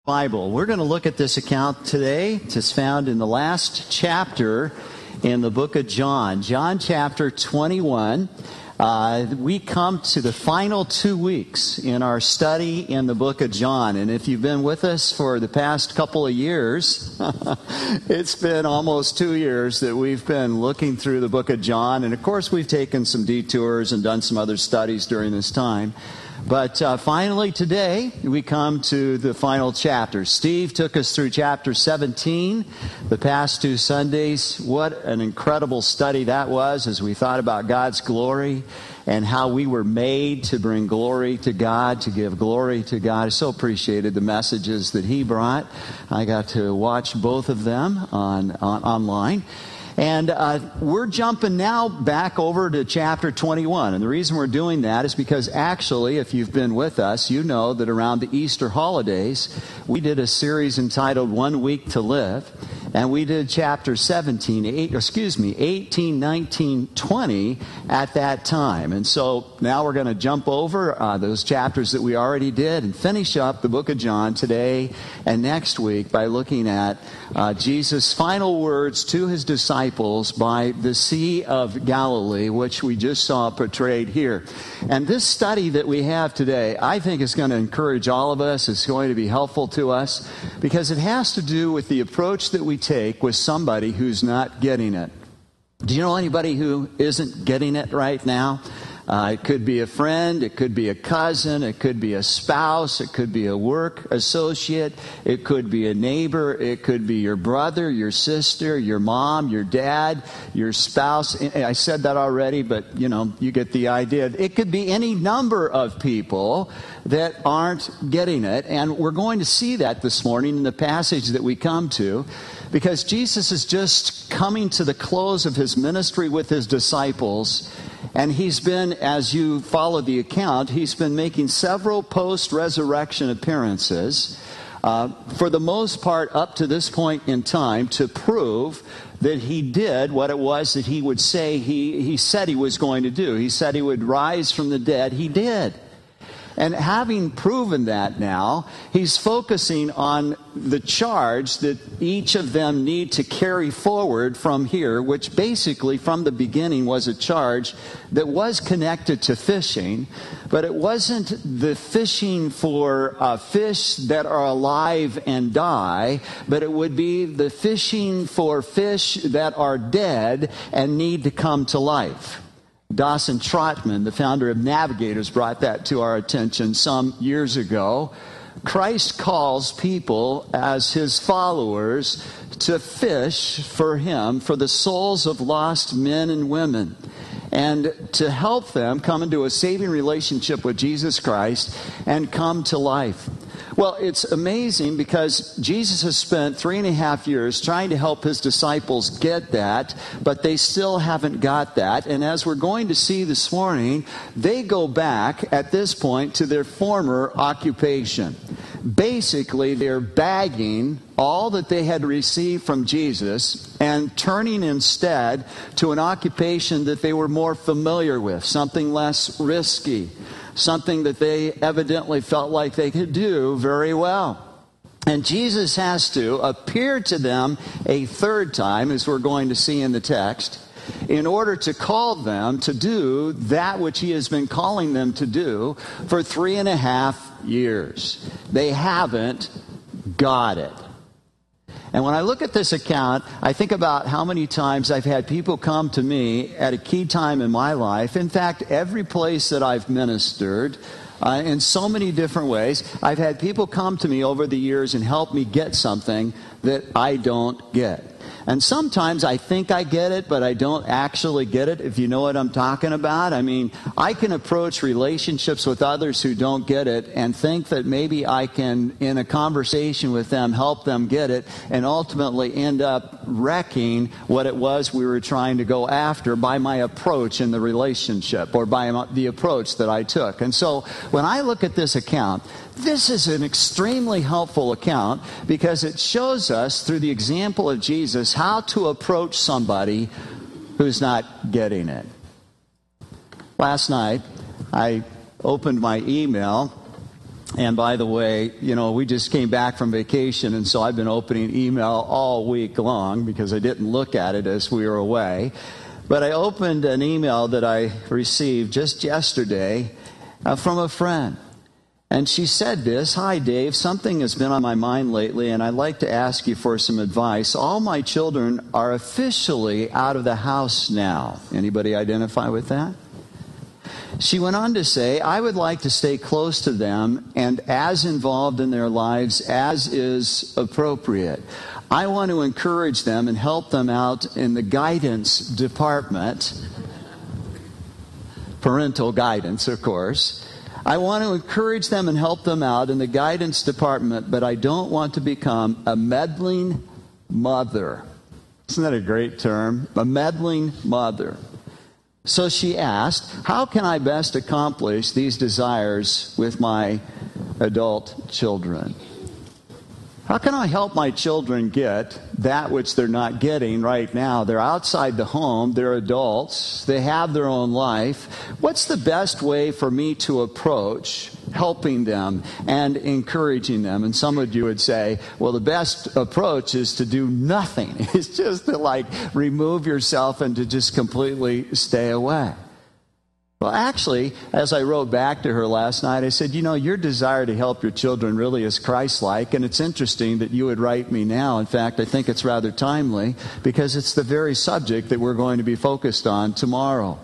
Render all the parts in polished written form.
Bible. We're going to look at this account today. It's found in the last chapter in the book of John. John chapter 21. We come to the final 2 weeks in our study in the book of John. And if you've been with us for the past couple of years, it's been almost 2 years that we've been looking through the book of John. And of course, we've taken some detours and done some other studies during this time. But finally today, we come to the final chapter. Steve took us through chapter 17 the past 2 Sundays. What an incredible study that was as we thought about God's glory and how we were made to bring glory to God, to give glory to God. I so appreciated the messages that he brought. I got to watch both of them online. And we're jumping now back over to chapter 21. And the reason we're doing that is because actually, if you've been with us, you know that around the Easter holidays, we did a series entitled 1 Week to Live. And we did chapter 18, 19, 20 at that time. And so now we're going to jump over those chapters that we already did and finish up the book of John today and next week by looking at Jesus' final words to his disciples by the Sea of Galilee, which we just saw portrayed here. And this study that we have today, I think is going to encourage all of us. It's going to be helpful to us because it has to do with the approach that we take with somebody who's not getting it. Do you know anybody who isn't getting it right now? It could be a friend, it could be a cousin, it could be a spouse, it could be a work associate, it could be a neighbor, it could be your brother, your sister, your mom, your dad, your spouse. I said that already, but you get the idea. It could be any number of people that aren't getting it, and we're going to see that this morning in the passage that we come to. Because Jesus is just coming to the close of his ministry with his disciples. And he's been, as you follow the account, he's been making several post-resurrection appearances. For the most part, up to this point in time, to prove that he did what it was that he would say he said he was going to do. He said he would rise from the dead. He did. And having proven that now, he's focusing on the charge that each of them need to carry forward from here, which basically from the beginning was a charge that was connected to fishing, but it wasn't the fishing for fish that are alive and die, but it would be the fishing for fish that are dead and need to come to life. Dawson Trotman, the founder of Navigators, brought that to our attention some years ago. Christ calls people as his followers to fish for him, for the souls of lost men and women, and to help them come into a saving relationship with Jesus Christ and come to life. Well, it's amazing because Jesus has spent 3.5 years trying to help his disciples get that, but they still haven't got that. And as we're going to see this morning, they go back at this point to their former occupation. Basically, they're bagging all that they had received from Jesus and turning instead to an occupation that they were more familiar with, something less risky, something that they evidently felt like they could do very well. And Jesus has to appear to them a third time, as we're going to see in the text, in order to call them to do that which he has been calling them to do for 3.5 years. They haven't got it. And when I look at this account, I think about how many times I've had people come to me at a key time in my life. In fact, every place that I've ministered, in so many different ways, I've had people come to me over the years and help me get something that I don't get. And sometimes I think I get it, but I don't actually get it, if you know what I'm talking about. I mean, I can approach relationships with others who don't get it and think that maybe I can, in a conversation with them, help them get it and ultimately end up wrecking what it was we were trying to go after by my approach in the relationship or by the approach that I took. And so when I look at this account, this is an extremely helpful account because it shows us through the example of Jesus how to approach somebody who's not getting it. Last night, I opened my email And by the way, we just came back from vacation, and so I've been opening email all week long because I didn't look at it as we were away. But I opened an email that I received just yesterday from a friend. And she said this: "Hi, Dave, something has been on my mind lately, and I'd like to ask you for some advice. All my children are officially out of the house now." Anybody identify with that? She went on to say, "I would like to stay close to them and as involved in their lives as is appropriate. I want to encourage them and help them out in the guidance department." Parental guidance, of course. "I want to encourage them and help them out in the guidance department, but I don't want to become a meddling mother." Isn't that a great term? A meddling mother. So she asked, "How can I best accomplish these desires with my adult children? How can I help my children get that which they're not getting right now? They're outside the home, they're adults, they have their own life. What's the best way for me to approach helping them and encouraging them?" And some of you would say, well, the best approach is to do nothing. It's just to remove yourself and to just completely stay away. Well, actually, as I wrote back to her last night, I said, your desire to help your children really is Christ-like, and it's interesting that you would write me now. In fact, I think it's rather timely because it's the very subject that we're going to be focused on tomorrow.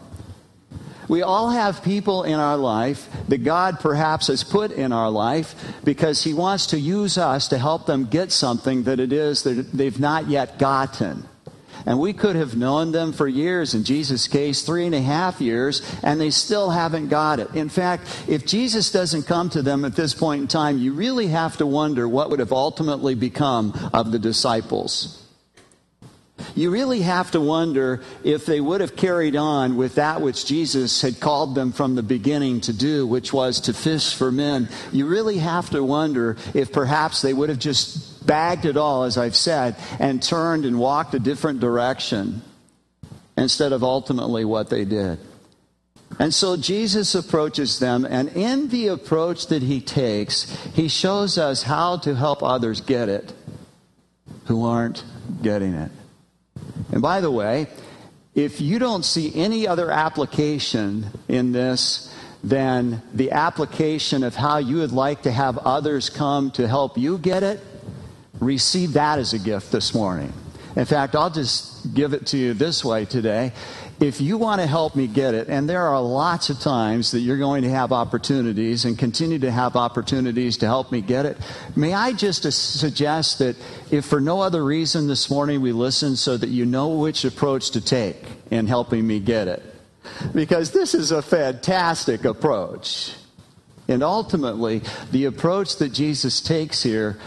We all have people in our life that God perhaps has put in our life because He wants to use us to help them get something that it is that they've not yet gotten. And we could have known them for years, in Jesus' case, 3.5 years, and they still haven't got it. In fact, if Jesus doesn't come to them at this point in time, you really have to wonder what would have ultimately become of the disciples. You really have to wonder if they would have carried on with that which Jesus had called them from the beginning to do, which was to fish for men. You really have to wonder if perhaps they would have just bagged it all, as I've said, and turned and walked a different direction instead of ultimately what they did. And so Jesus approaches them, and in the approach that He takes, He shows us how to help others get it who aren't getting it. And by the way, if you don't see any other application in this than the application of how you would like to have others come to help you get it, receive that as a gift this morning. In fact, I'll just give it to you this way today. If you want to help me get it, and there are lots of times that you're going to have opportunities and continue to have opportunities to help me get it, may I just suggest that if for no other reason this morning we listen so that you know which approach to take in helping me get it. Because this is a fantastic approach. And ultimately, the approach that Jesus takes here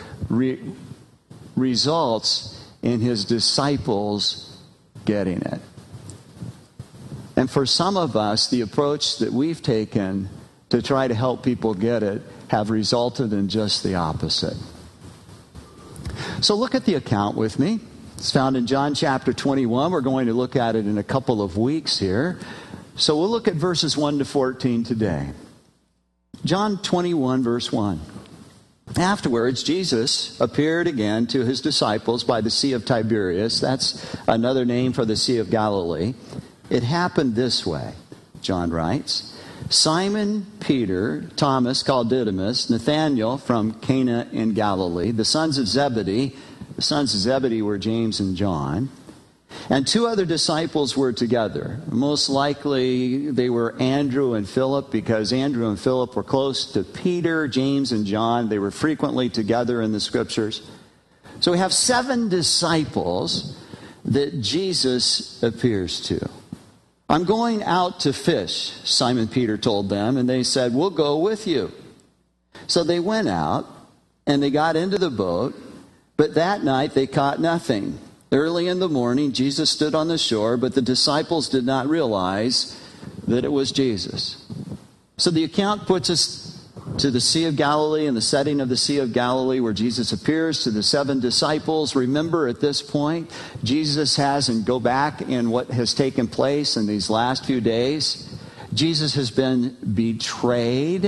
results in His disciples getting it. And for some of us, the approach that we've taken to try to help people get it have resulted in just the opposite. So look at the account with me. It's found in John chapter 21. We're going to look at it in a couple of weeks here. So we'll look at verses 1 to 14 today. John 21, verse 1. Afterwards, Jesus appeared again to His disciples by the Sea of Tiberias. That's another name for the Sea of Galilee. It happened this way, John writes. Simon Peter, Thomas called Didymus, Nathanael from Cana in Galilee, the sons of Zebedee. The sons of Zebedee were James and John. And 2 other disciples were together. Most likely they were Andrew and Philip, because Andrew and Philip were close to Peter, James, and John. They were frequently together in the Scriptures. So we have 7 disciples that Jesus appears to. I'm going out to fish, Simon Peter told them, and they said, we'll go with you. So they went out, and they got into the boat, but that night they caught nothing. Early in the morning, Jesus stood on the shore, but the disciples did not realize that it was Jesus. So the account puts us to the Sea of Galilee, in the setting of the Sea of Galilee, where Jesus appears to the 7 disciples. Remember, at this point, Jesus has, and go back in what has taken place in these last few days, Jesus has been betrayed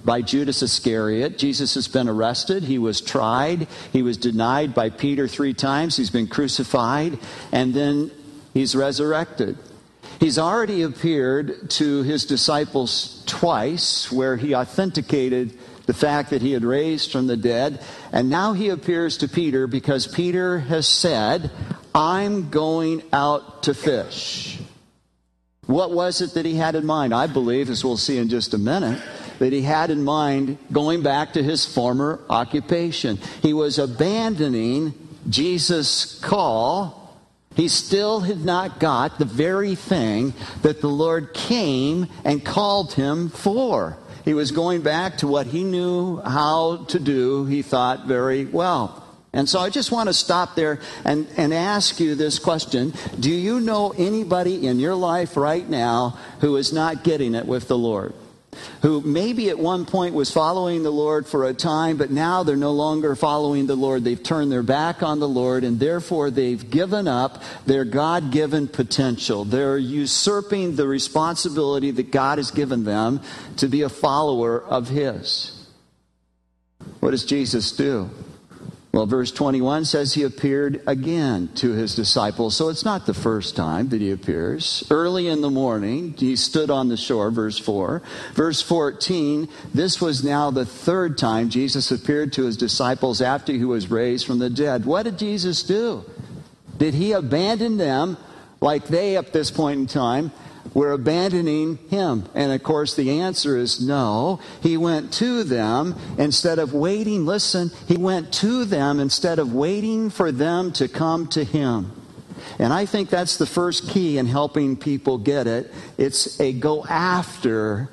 by Judas Iscariot. Jesus has been arrested. He was tried. He was denied by Peter 3 times. He's been crucified. And then he's resurrected. He's already appeared to his disciples twice, where he authenticated the fact that he had raised from the dead. And now he appears to Peter because Peter has said, I'm going out to fish. What was it that he had in mind? I believe, as we'll see in just a minute, that he had in mind going back to his former occupation. He was abandoning Jesus' call. He still had not got the very thing that the Lord came and called him for. He was going back to what he knew how to do, he thought, very well. And so I just want to stop there and ask you this question. Do you know anybody in your life right now who is not getting it with the Lord? Who maybe at one point was following the Lord for a time, but now they're no longer following the Lord. They've turned their back on the Lord, and therefore they've given up their God-given potential. They're usurping the responsibility that God has given them to be a follower of His. What does Jesus do? Well, verse 21 says he appeared again to his disciples. So it's not the first time that he appears. Early in the morning, he stood on the shore, verse 4. Verse 14, this was now the third time Jesus appeared to his disciples after he was raised from the dead. What did Jesus do? Did he abandon them like they, at this point in time, were abandoning him? And of course the answer is no. He went to them instead of waiting. Listen, he went to them instead of waiting for them to come to him. And I think that's the first key in helping people get it. It's a go after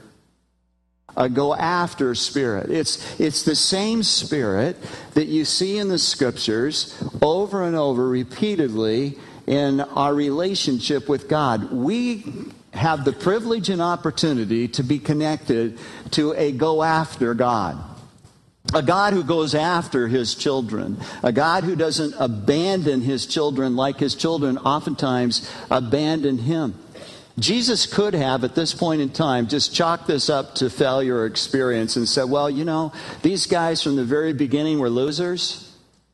spirit. It's the same spirit that you see in the scriptures over and over repeatedly in our relationship with God. We have the privilege and opportunity to be connected to a go-after God. A God who goes after His children. A God who doesn't abandon His children like His children oftentimes abandon Him. Jesus could have, at this point in time, just chalked this up to failure or experience and said, well, you know, these guys from the very beginning were losers,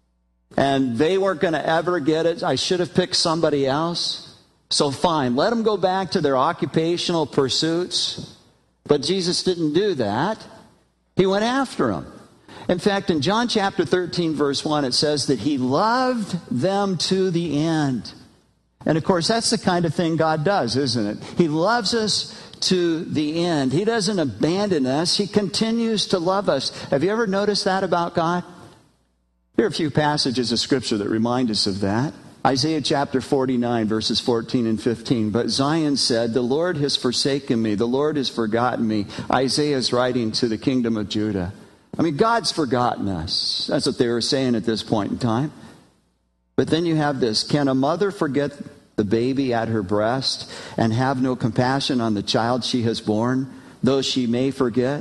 and they weren't going to ever get it. I should have picked somebody else. So fine, let them go back to their occupational pursuits. But Jesus didn't do that. He went after them. In fact, in John chapter 13, verse 1, it says that He loved them to the end. And of course, that's the kind of thing God does, isn't it? He loves us to the end. He doesn't abandon us. He continues to love us. Have you ever noticed that about God? Here are a few passages of Scripture that remind us of that. Isaiah chapter 49, verses 14 and 15. But Zion said, the Lord has forsaken me. The Lord has forgotten me. Isaiah is writing to the kingdom of Judah. I mean, God's forgotten us. That's what they were saying at this point in time. But then you have this. Can a mother forget the baby at her breast and have no compassion on the child she has borne, though she may forget?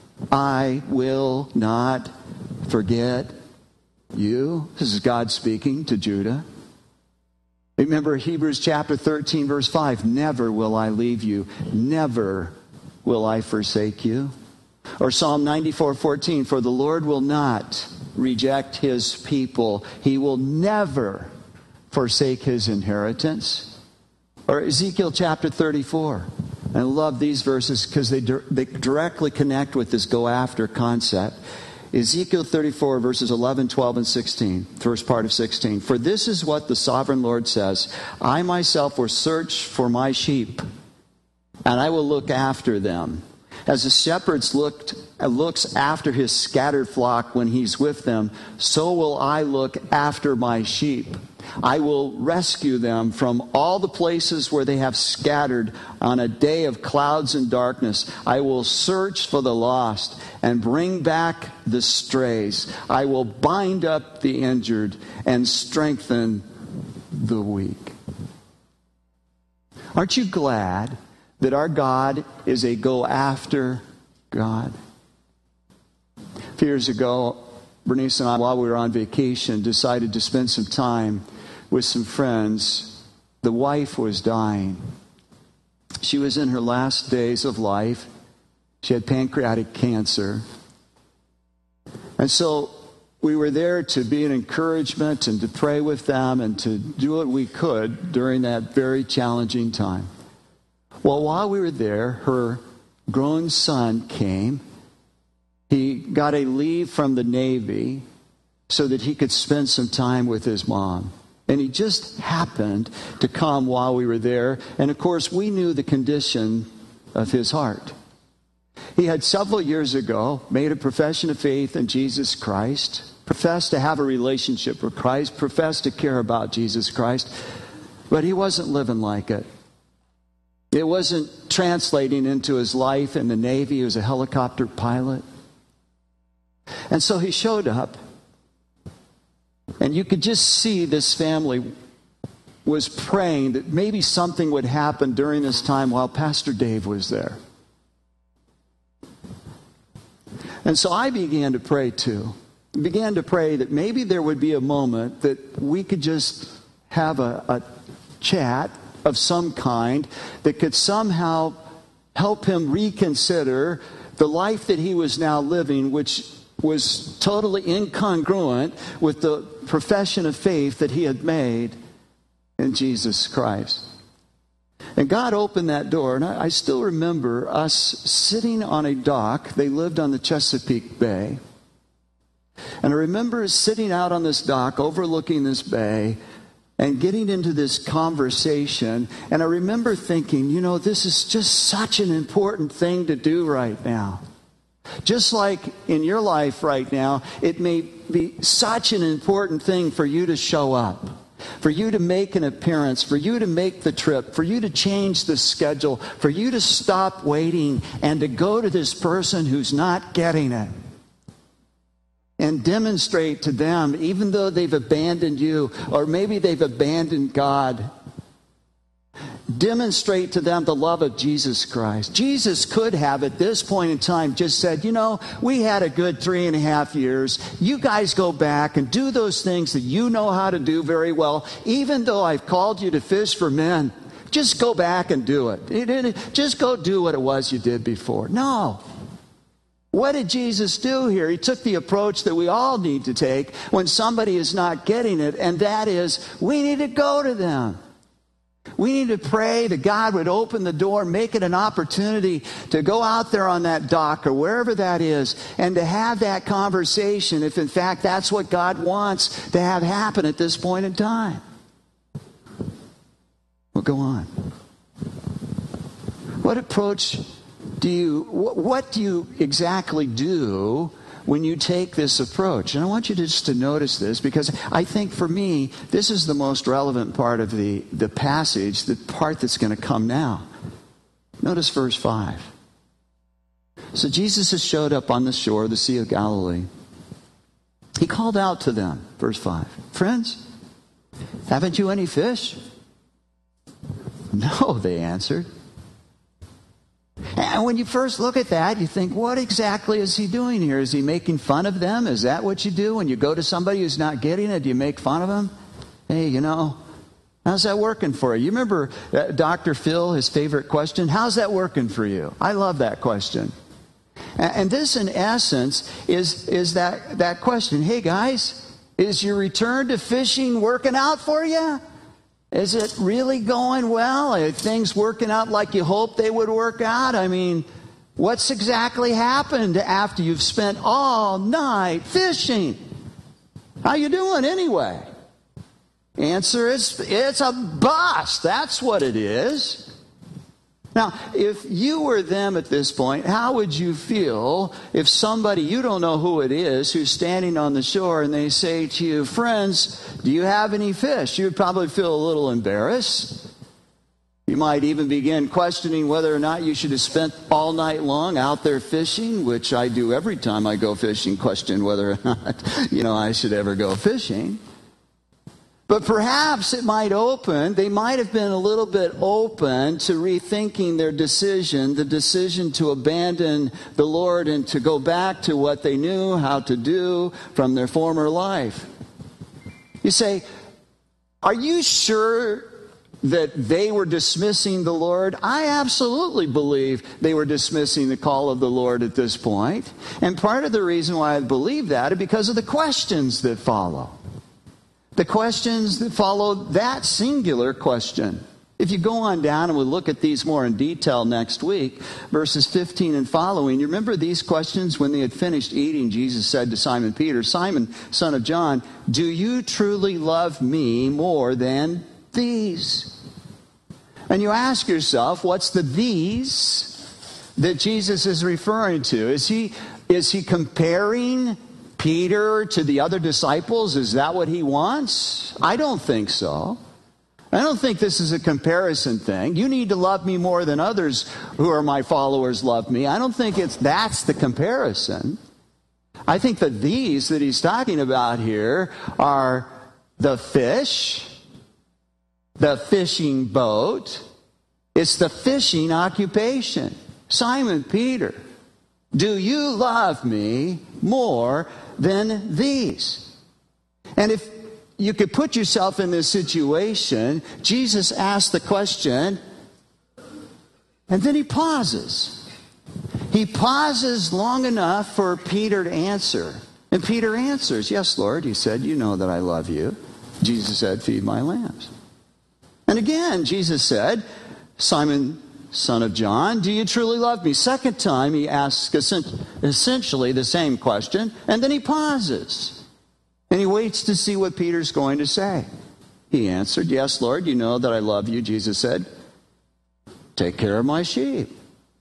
I will not forget you. This is God speaking to Judah. Remember Hebrews chapter 13, verse 5. Never will I leave you. Never will I forsake you. Or Psalm 94:14. For the Lord will not reject His people. He will never forsake His inheritance. Or Ezekiel chapter 34. And I love these verses because they directly connect with this go after concept. Ezekiel 34, verses 11, 12, and 16. First part of 16. For this is what the sovereign Lord says. I myself will search for my sheep, and I will look after them. As a shepherd looks after his scattered flock when he's with them, so will I look after my sheep. I will rescue them from all the places where they have scattered on a day of clouds and darkness. I will search for the lost and bring back the strays. I will bind up the injured and strengthen the weak. Aren't you glad that our God is a go-after God? A few years ago, Bernice and I, while we were on vacation, decided to spend some time with some friends. The wife was dying. She was in her last days of life. She had pancreatic cancer. And so we were there to be an encouragement and to pray with them and to do what we could during that very challenging time. Well, while we were there, her grown son came. He got a leave from the Navy so that he could spend some time with his mom. And he just happened to come while we were there. And of course, we knew the condition of his heart. He had several years ago made a profession of faith in Jesus Christ, professed to have a relationship with Christ, professed to care about Jesus Christ, but he wasn't living like it. It wasn't translating into his life in the Navy. He was a helicopter pilot. And so he showed up. And you could just see this family was praying that maybe something would happen during this time while Pastor Dave was there. And so I began to pray too. I began to pray that maybe there would be a moment that we could just have a chat of some kind that could somehow help him reconsider the life that he was now living, which was totally incongruent with the profession of faith that he had made in Jesus Christ. And God opened that door, and I still remember us sitting on a dock. They lived on the Chesapeake Bay. And I remember sitting out on this dock overlooking this bay and getting into this conversation. And I remember thinking, you know, this is just such an important thing to do right now. Just like in your life right now, it may be such an important thing for you to show up, for you to make an appearance, for you to make the trip, for you to change the schedule, for you to stop waiting and to go to this person who's not getting it and demonstrate to them, even though they've abandoned you, or maybe they've abandoned God, demonstrate to them the love of Jesus Christ. Jesus could have, at this point in time, just said, you know, we had a good 3.5 years. You guys go back and do those things that you know how to do very well. Even though I've called you to fish for men, just go back and do it. Just go do what it was you did before. No. What did Jesus do here? He took the approach that we all need to take when somebody is not getting it, and that is, we need to go to them. We need to pray that God would open the door, make it an opportunity to go out there on that dock or wherever that is and to have that conversation if in fact that's what God wants to have happen at this point in time. Well, go on. What approach what do you exactly do when you take this approach? And I want you just to notice this, because I think for me, this is the most relevant part of the passage, the part that's going to come now. Notice verse 5. So Jesus has showed up on the shore of the Sea of Galilee. He called out to them, verse 5, "Friends, haven't you any fish?" "No," they answered. And when you first look at that, you think, what exactly is he doing here? Is he making fun of them? Is that what you do when you go to somebody who's not getting it? Do you make fun of them? Hey, you know, how's that working for you? You remember Dr. Phil, his favorite question? How's that working for you? I love that question. And this, in essence, is that question. Hey, guys, is your return to fishing working out for you? Is it really going well? Are things working out like you hoped they would work out? I mean, what's exactly happened after you've spent all night fishing? How you doing anyway? Answer is, it's a bust. That's what it is. Now, if you were them at this point, how would you feel if somebody, you don't know who it is, who's standing on the shore and they say to you, "Friends, do you have any fish?" You'd probably feel a little embarrassed. You might even begin questioning whether or not you should have spent all night long out there fishing, which I do every time I go fishing, question whether or not, I should ever go fishing. But perhaps they might have been a little bit open to rethinking their decision, the decision to abandon the Lord and to go back to what they knew how to do from their former life. You say, "Are you sure that they were dismissing the Lord? I absolutely believe they were dismissing the call of the Lord at this point. And part of the reason why I believe that is because of the questions that follow. The questions that follow that singular question. If you go on down and we'll look at these more in detail next week, verses 15 and following, you remember these questions? When they had finished eating, Jesus said to Simon Peter, "Simon, son of John, do you truly love me more than these?" And you ask yourself, what's the these that Jesus is referring to? Is he comparing Peter to the other disciples? Is that what he wants? I don't think so. I don't think this is a comparison thing. You need to love me more than others who are my followers love me. I don't think that's the comparison. I think that these that he's talking about here are the fish, the fishing boat. It's the fishing occupation. Simon Peter, do you love me more than these? And if you could put yourself in this situation, Jesus asked the question, and then he pauses. He pauses long enough for Peter to answer. And Peter answers, "Yes, Lord," he said, "you know that I love you." Jesus said, "Feed my lambs." And again, Jesus said, "Simon, son of John, do you truly love me?" Second time, he asks essentially the same question, and then he pauses. And he waits to see what Peter's going to say. He answered, "Yes, Lord, you know that I love you." Jesus said, "Take care of my sheep."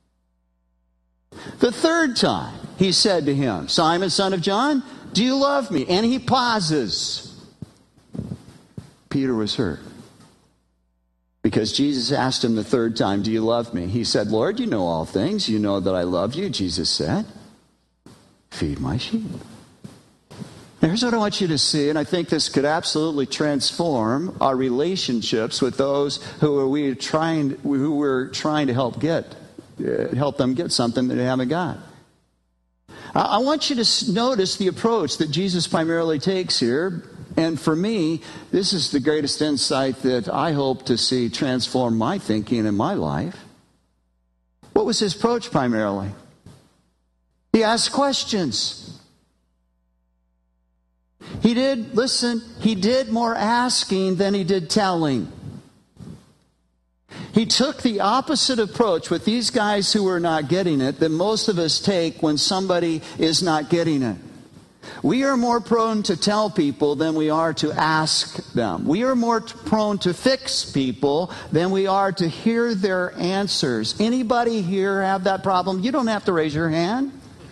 The third time, he said to him, "Simon, son of John, do you love me?" And he pauses. Peter was hurt, because Jesus asked him the third time, "Do you love me?" He said, "Lord, you know all things. You know that I love you." Jesus said, "Feed my sheep." Here's what I want you to see, and I think this could absolutely transform our relationships with those who we're trying to help them get something that they haven't got. I want you to notice the approach that Jesus primarily takes here. And for me, this is the greatest insight that I hope to see transform my thinking in my life. What was his approach primarily? He asked questions. He did more asking than he did telling. He took the opposite approach with these guys who were not getting it that most of us take when somebody is not getting it. We are more prone to tell people than we are to ask them. We are more prone to fix people than we are to hear their answers. Anybody here have that problem? You don't have to raise your hand.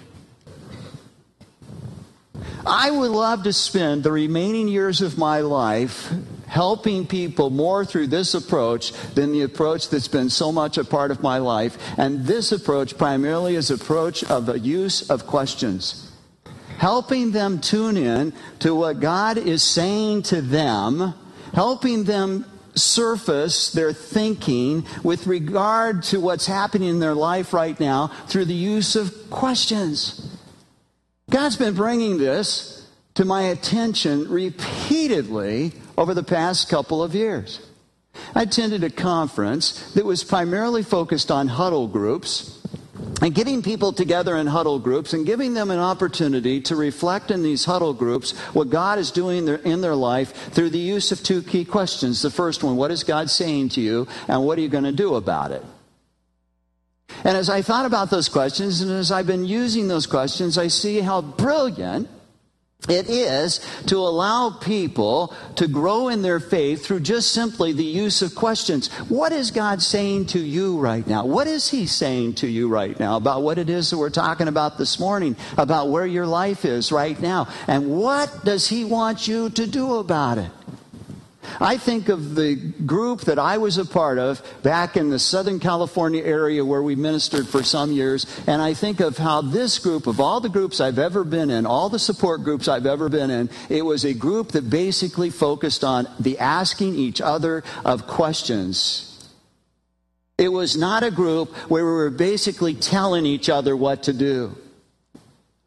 I would love to spend the remaining years of my life helping people more through this approach than the approach that's been so much a part of my life. And this approach primarily is approach of the use of questions. Helping them tune in to what God is saying to them, helping them surface their thinking with regard to what's happening in their life right now through the use of questions. God's been bringing this to my attention repeatedly over the past couple of years. I attended a conference that was primarily focused on huddle groups and getting people together in huddle groups and giving them an opportunity to reflect in these huddle groups what God is doing in their life through the use of two key questions. The first one, what is God saying to you, and what are you going to do about it? And as I thought about those questions, and as I've been using those questions, I see how brilliant it is to allow people to grow in their faith through just simply the use of questions. What is God saying to you right now? What is He saying to you right now about what it is that we're talking about this morning, about where your life is right now? And what does He want you to do about it? I think of the group that I was a part of back in the Southern California area where we ministered for some years, and I think of how this group, of all the groups I've ever been in, all the support groups I've ever been in, it was a group that basically focused on the asking each other of questions. It was not a group where we were basically telling each other what to do.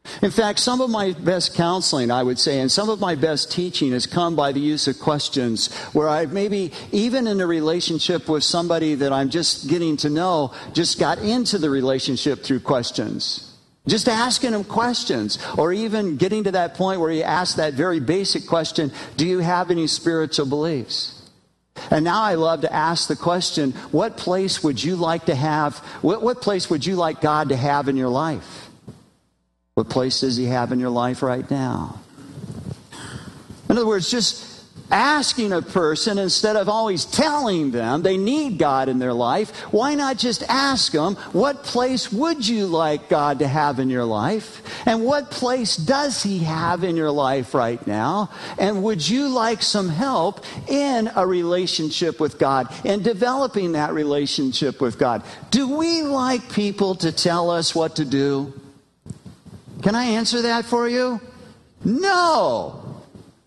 In fact, some of my best counseling, I would say, and some of my best teaching has come by the use of questions, where I've maybe, even in a relationship with somebody that I'm just getting to know, just got into the relationship through questions. Just asking them questions, or even getting to that point where you ask that very basic question, do you have any spiritual beliefs? And now I love to ask the question, what place would you like to have, what place would you like God to have in your life? What place does He have in your life right now? In other words, just asking a person instead of always telling them they need God in their life, why not just ask them, what place would you like God to have in your life? And what place does He have in your life right now? And would you like some help in a relationship with God, in developing that relationship with God? Do we like people to tell us what to do? Can I answer that for you? No.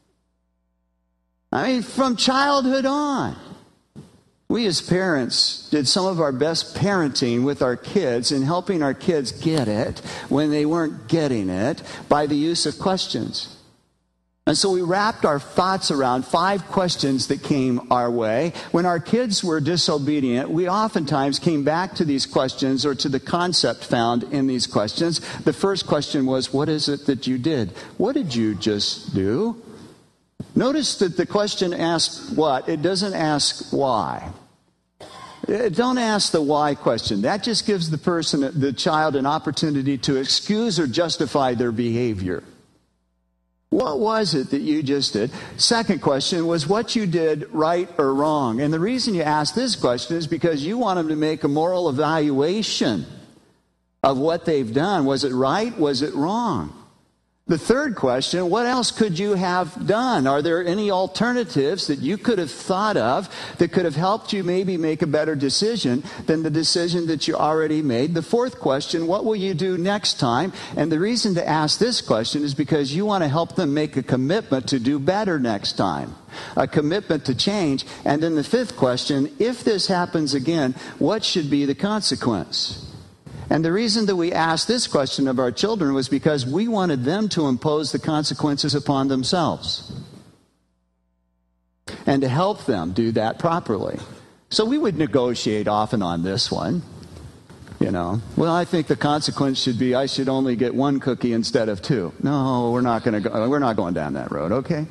I mean, from childhood on, we as parents did some of our best parenting with our kids in helping our kids get it when they weren't getting it by the use of questions. And so we wrapped our thoughts around 5 questions that came our way. When our kids were disobedient, we oftentimes came back to these questions or to the concept found in these questions. The first question was, what is it that you did? What did you just do? Notice that the question asks what? It doesn't ask why. Don't ask the why question. That just gives the child an opportunity to excuse or justify their behavior. What was it that you just did? Second question was what you did right or wrong. And the reason you ask this question is because you want them to make a moral evaluation of what they've done. Was it right? Was it wrong? The third question, what else could you have done? Are there any alternatives that you could have thought of that could have helped you maybe make a better decision than the decision that you already made? The fourth question, what will you do next time? And the reason to ask this question is because you want to help them make a commitment to do better next time, a commitment to change. And then the fifth question, if this happens again, what should be the consequence? And the reason that we asked this question of our children was because we wanted them to impose the consequences upon themselves and to help them do that properly. So we would negotiate often on this one. You know, well, I think the consequence should be I should only get 1 cookie instead of 2. No, we're not going down that road, okay?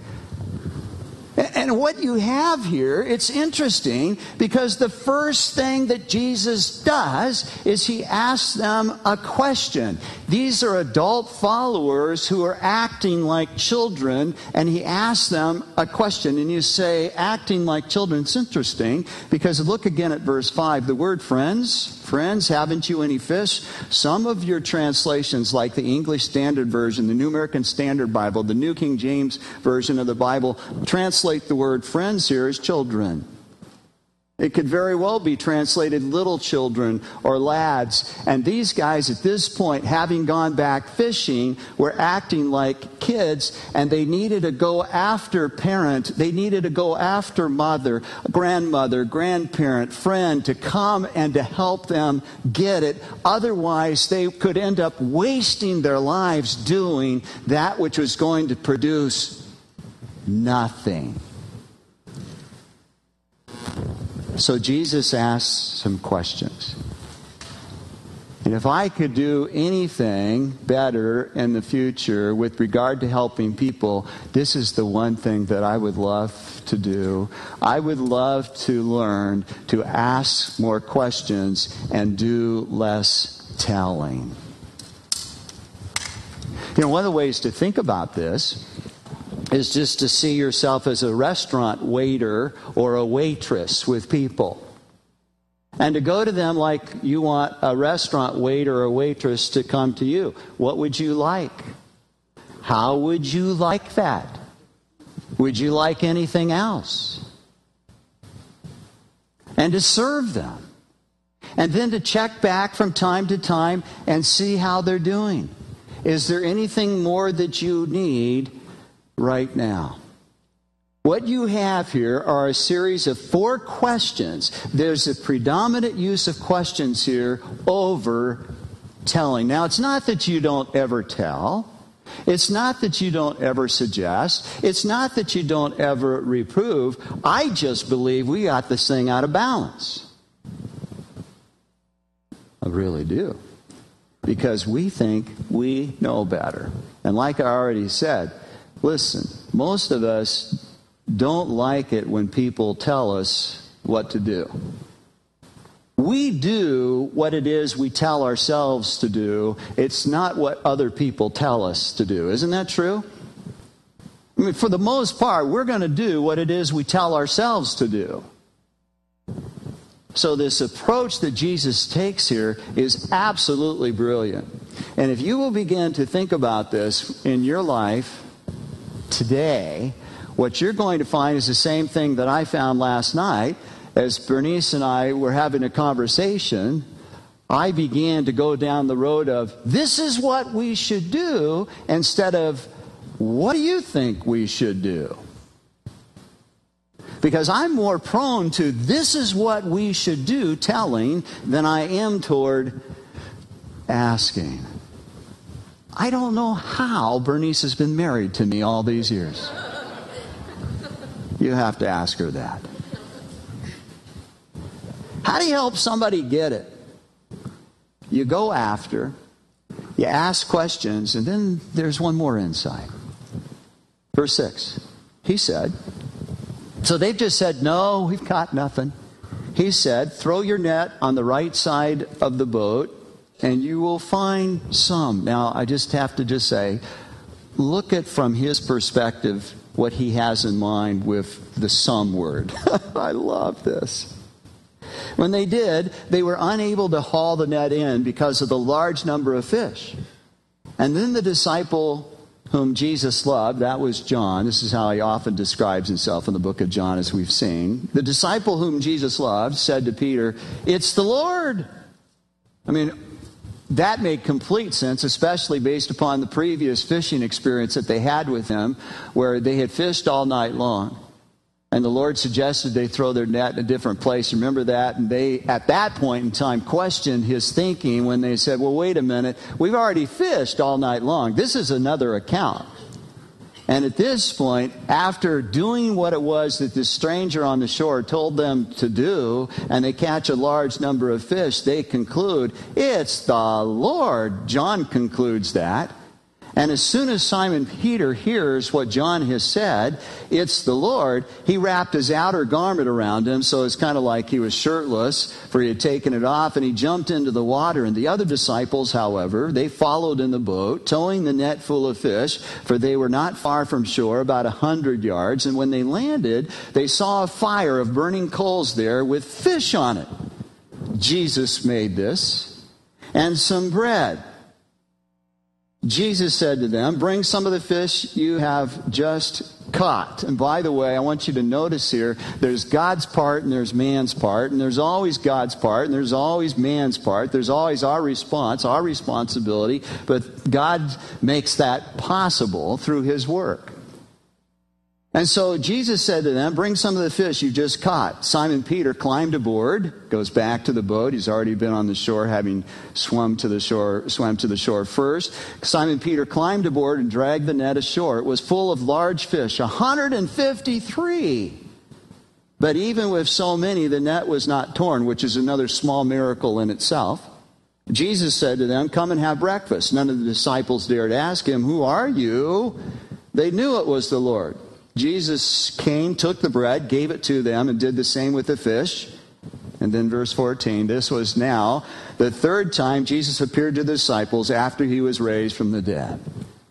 And what you have here, it's interesting because the first thing that Jesus does is He asks them a question. These are adult followers who are acting like children, and He asks them a question. And you say, acting like children, it's interesting because look again at verse 5. The word friends, haven't you any fish? Some of your translations, like the English Standard Version, the New American Standard Bible, the New King James Version of the Bible, translate the word friends here as children. It could very well be translated little children or lads. And these guys at this point, having gone back fishing, were acting like kids, and they needed to go after parent. They needed to go after mother, grandmother, grandparent, friend to come and to help them get it. Otherwise, they could end up wasting their lives doing that which was going to produce nothing. So Jesus asks some questions. And if I could do anything better in the future with regard to helping people, this is the one thing that I would love to do. I would love to learn to ask more questions and do less telling. You know, one of the ways to think about this is just to see yourself as a restaurant waiter or a waitress with people. And to go to them like you want a restaurant waiter or waitress to come to you. What would you like? How would you like that? Would you like anything else? And to serve them. And then to check back from time to time and see how they're doing. Is there anything more that you need right now? What you have here are a series of 4 questions. There's a predominant use of questions here over telling. Now, it's not that you don't ever tell. It's not that you don't ever suggest. It's not that you don't ever reprove. I just believe we got this thing out of balance. I really do. Because we think we know better. And like I already said, listen, most of us don't like it when people tell us what to do. We do what it is we tell ourselves to do. It's not what other people tell us to do. Isn't that true? I mean, for the most part, we're going to do what it is we tell ourselves to do. So this approach that Jesus takes here is absolutely brilliant. And if you will begin to think about this in your life today, what you're going to find is the same thing that I found last night. As Bernice and I were having a conversation, I began to go down the road of, this is what we should do, instead of, what do you think we should do? Because I'm more prone to, this is what we should do, telling, than I am toward asking. I don't know how Bernice has been married to me all these years. You have to ask her that. How do you help somebody get it? You go after, you ask questions, and then there's one more insight. Verse 6, he said, so they've just said, no, we've got nothing. He said, throw your net on the right side of the boat, and you will find some. Now, I just have to say, look at from his perspective what he has in mind with the some word. I love this. When they did, they were unable to haul the net in because of the large number of fish. And then the disciple whom Jesus loved, that was John. This is how he often describes himself in the book of John, as we've seen. The disciple whom Jesus loved said to Peter, it's the Lord. I mean, that made complete sense, especially based upon the previous fishing experience that they had with him, where they had fished all night long. And the Lord suggested they throw their net in a different place. Remember that? And they, at that point in time, questioned his thinking when they said, well, wait a minute. We've already fished all night long. This is another account. And at this point, after doing what it was that this stranger on the shore told them to do, and they catch a large number of fish, they conclude, it's the Lord. John concludes that. And as soon as Simon Peter hears what John has said, it's the Lord, he wrapped his outer garment around him, so it's kind of like he was shirtless, for he had taken it off, and he jumped into the water. And the other disciples, however, they followed in the boat, towing the net full of fish, for they were not far from shore, about 100 yards. And when they landed, they saw a fire of burning coals there with fish on it. Jesus made this, and some bread. Jesus said to them, bring some of the fish you have just caught. And by the way, I want you to notice here, there's God's part and there's man's part. And there's always God's part and there's always man's part. There's always our response, our responsibility. But God makes that possible through his work. And so Jesus said to them, bring some of the fish you just caught. Simon Peter climbed aboard, goes back to the boat. He's already been on the shore, having swam to the shore first. Simon Peter climbed aboard and dragged the net ashore. It was full of large fish, 153. But even with so many, the net was not torn, which is another small miracle in itself. Jesus said to them, come and have breakfast. None of the disciples dared ask him, who are you? They knew it was the Lord. Jesus came, took the bread, gave it to them, and did the same with the fish. And then verse 14, this was now the third time Jesus appeared to the disciples after he was raised from the dead.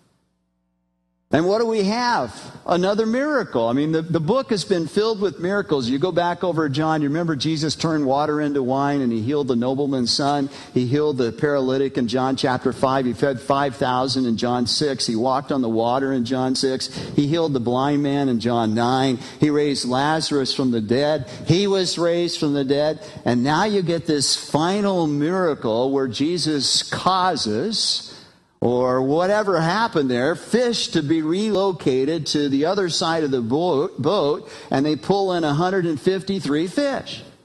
And what do we have? Another miracle. I mean, the book has been filled with miracles. You go back over John, you remember Jesus turned water into wine and he healed the nobleman's son. He healed the paralytic in John chapter 5. He fed 5,000 in John 6. He walked on the water in John 6. He healed the blind man in John 9. He raised Lazarus from the dead. He was raised from the dead. And now you get this final miracle where Jesus causes, or whatever happened there, fish to be relocated to the other side of the boat, and they pull in 153 fish.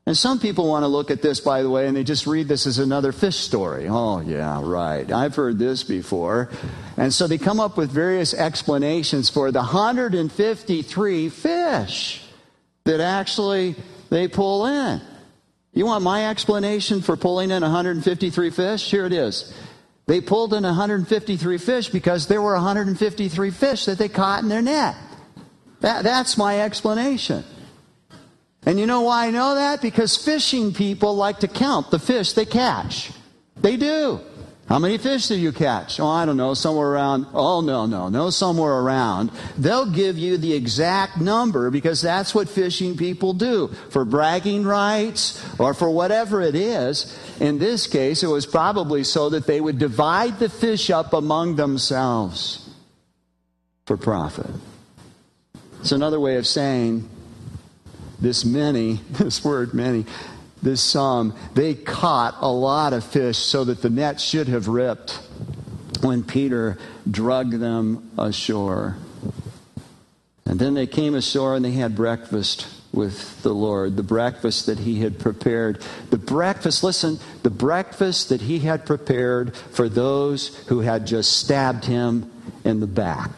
And some people want to look at this, by the way, and they just read this as another fish story. Oh, yeah, right. I've heard this before. And so they come up with various explanations for the 153 fish that actually they pull in. You want my explanation for pulling in 153 fish? Here it is. They pulled in 153 fish because there were 153 fish that they caught in their net. That's my explanation. And you know why I know that? Because fishing people like to count the fish they catch. They do. How many fish did you catch? Oh, I don't know, somewhere around. Oh, no, somewhere around. They'll give you the exact number because that's what fishing people do. For bragging rights or for whatever it is. In this case, it was probably so that they would divide the fish up among themselves for profit. It's another way of saying this word many, this sum, they caught a lot of fish so that the net should have ripped when Peter drug them ashore. And then they came ashore and they had breakfast with the Lord, the breakfast that he had prepared. The breakfast that he had prepared for those who had just stabbed him in the back.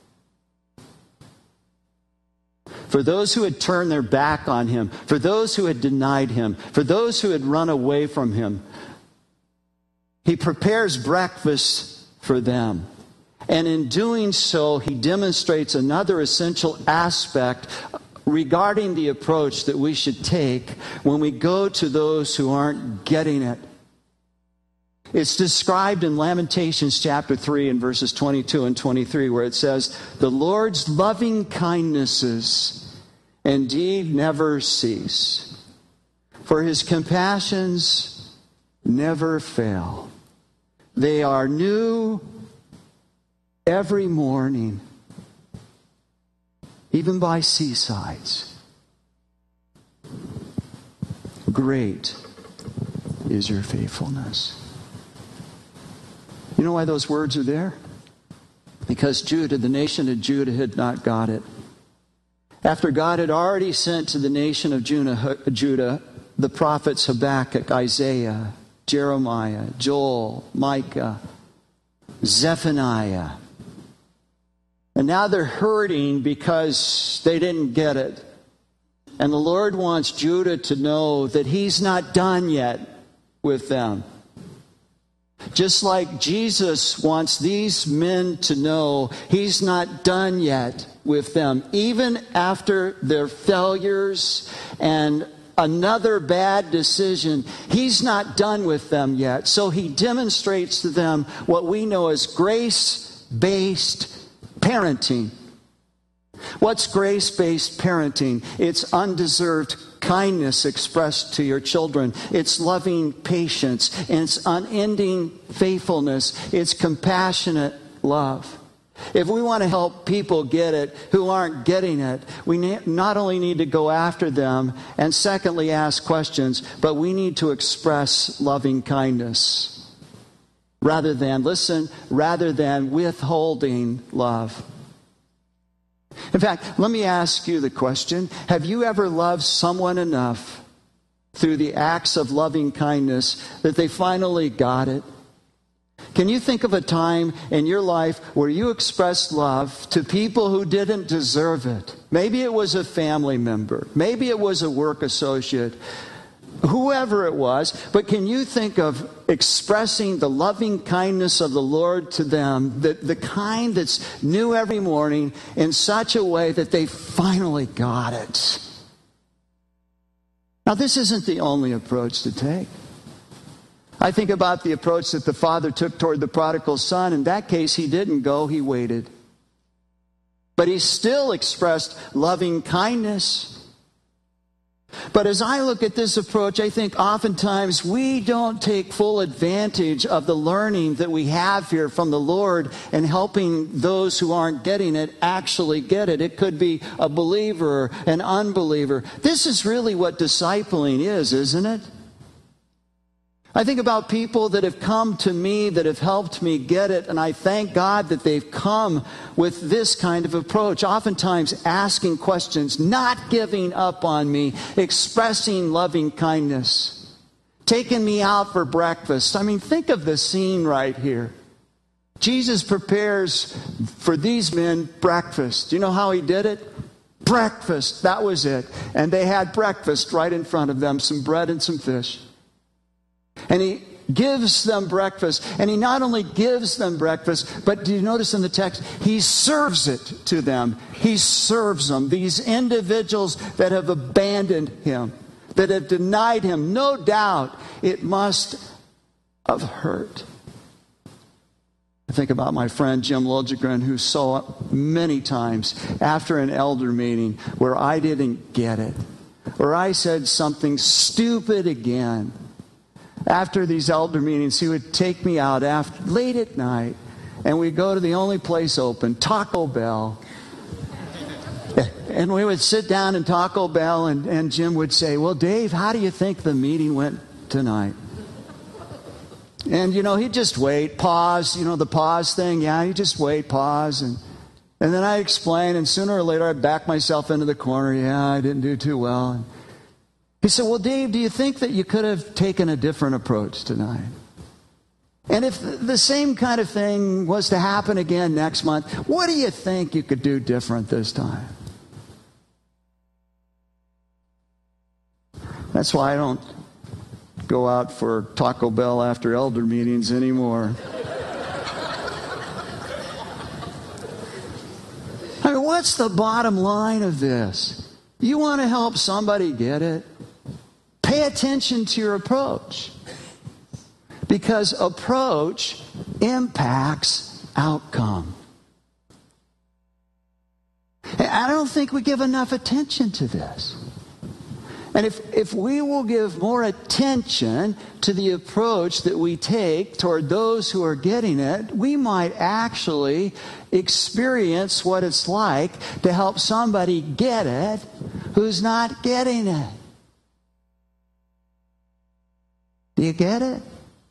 For those who had turned their back on him, for those who had denied him, for those who had run away from him, he prepares breakfast for them. And in doing so, he demonstrates another essential aspect regarding the approach that we should take when we go to those who aren't getting it. It's described in Lamentations chapter 3 and verses 22 and 23 where it says, "The Lord's loving kindnesses indeed never cease, for his compassions never fail. They are new every morning, even by seasides. Great is your faithfulness." You know why those words are there? Because Judah, the nation of Judah, had not got it. After God had already sent to the nation of Judah the prophets Habakkuk, Isaiah, Jeremiah, Joel, Micah, Zephaniah. And now they're hurting because they didn't get it. And the Lord wants Judah to know that he's not done yet with them. Just like Jesus wants these men to know he's not done yet with them. Even after their failures and another bad decision, he's not done with them yet. So he demonstrates to them what we know as grace-based parenting. What's grace-based parenting? It's undeserved kindness expressed to your children. It's loving patience. It's unending faithfulness. It's compassionate love. If we want to help people get it who aren't getting it, we not only need to go after them and secondly ask questions, but we need to express loving kindness rather than withholding love. In fact, let me ask you the question, have you ever loved someone enough through the acts of loving kindness that they finally got it? Can you think of a time in your life where you expressed love to people who didn't deserve it? Maybe it was a family member. Maybe it was a work associate. Whoever it was. But can you think of expressing the loving kindness of the Lord to them, the kind that's new every morning, in such a way that they finally got it? Now, this isn't the only approach to take. I think about the approach that the father took toward the prodigal son. In that case, he didn't go, he waited. But he still expressed loving kindness. But as I look at this approach, I think oftentimes we don't take full advantage of the learning that we have here from the Lord and helping those who aren't getting it actually get it. It could be a believer, an unbeliever. This is really what discipling is, isn't it? I think about people that have come to me, that have helped me get it, and I thank God that they've come with this kind of approach, oftentimes asking questions, not giving up on me, expressing loving kindness, taking me out for breakfast. I mean, think of the scene right here. Jesus prepares for these men breakfast. Do you know how he did it? Breakfast, that was it. And they had breakfast right in front of them, some bread and some fish. And he gives them breakfast. And he not only gives them breakfast, but do you notice in the text, he serves it to them. He serves them. These individuals that have abandoned him, that have denied him, no doubt it must have hurt. I think about my friend Jim Logegren, who saw many times after an elder meeting where I didn't get it, or I said something stupid again. After these elder meetings, he would take me out late at night, and we'd go to the only place open, Taco Bell. And we would sit down in Taco Bell, and Jim would say, "Well, Dave, how do you think the meeting went tonight?" And, he'd just wait, pause, the pause thing. Yeah, he'd just wait, pause. And then I'd explain, and sooner or later I'd back myself into the corner. Yeah, I didn't do too well. And he said, "Well, Dave, do you think that you could have taken a different approach tonight? And if the same kind of thing was to happen again next month, what do you think you could do different this time?" That's why I don't go out for Taco Bell after elder meetings anymore. I mean, what's the bottom line of this? You want to help somebody get it? Pay attention to your approach. Because approach impacts outcome. And I don't think we give enough attention to this. And if we will give more attention to the approach that we take toward those who are getting it, we might actually experience what it's like to help somebody get it who's not getting it. Do you get it?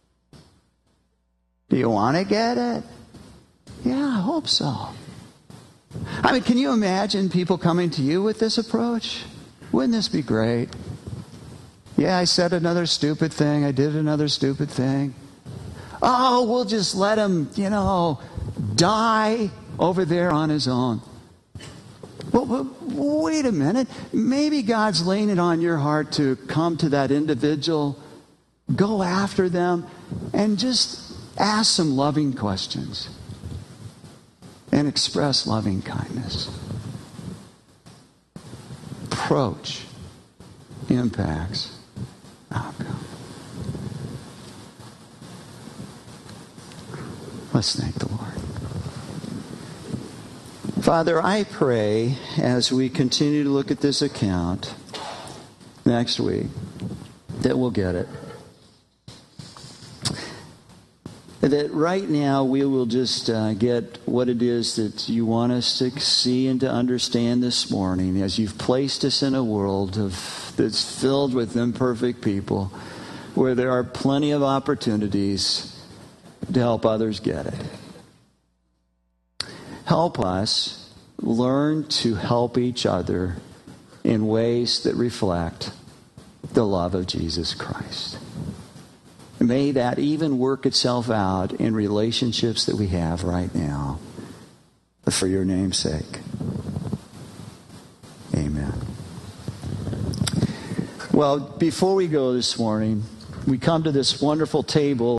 Do you want to get it? Yeah, I hope so. I mean, can you imagine people coming to you with this approach? Wouldn't this be great? Yeah, I said another stupid thing. I did another stupid thing. Oh, we'll just let him, die over there on his own. Well, wait a minute. Maybe God's laying it on your heart to come to that individual, go after them, and just ask some loving questions and express loving kindness. Approach impacts outcome. Let's thank the Lord. Father, I pray as we continue to look at this account next week that we'll get it. That right now we will just get what it is that you want us to see and to understand this morning as you've placed us in a world that's filled with imperfect people where there are plenty of opportunities to help others get it. Help us learn to help each other in ways that reflect the love of Jesus Christ. May that even work itself out in relationships that we have right now. For your name's sake. Amen. Well, before we go this morning, we come to this wonderful table.